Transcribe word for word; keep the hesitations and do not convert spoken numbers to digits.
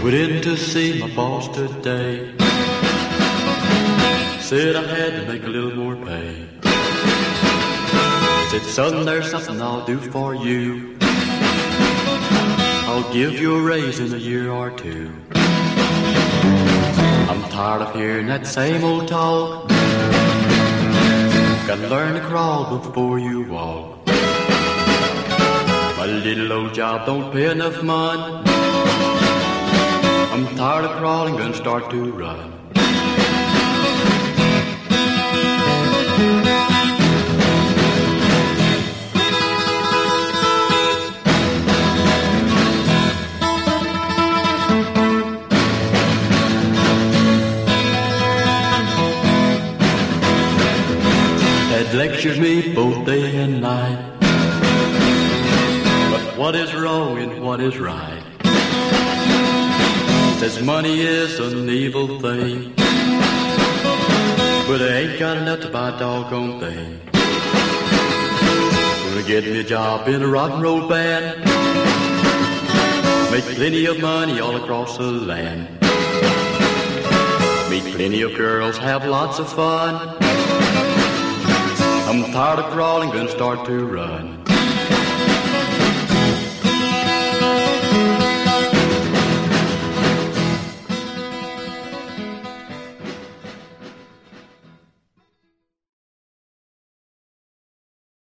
Went in to see my boss today. Said I had to make a little more pay. Said, son, there's something I'll do for you. I'll give you a raise in a year or two. I'm tired of hearing that same old talk. Gotta learn to crawl before you walk. My little old job don't pay enough money. I'm tired of crawling, gonna start to run. Lectures me both day and night. But what is wrong and what is right? Says money is an evil thing, but I ain't got enough to buy a doggone thing. Gonna get me a job in a rock and roll band, make plenty of money all across the land, meet plenty of girls, have lots of fun. I'm tired of crawling, gonna start to run.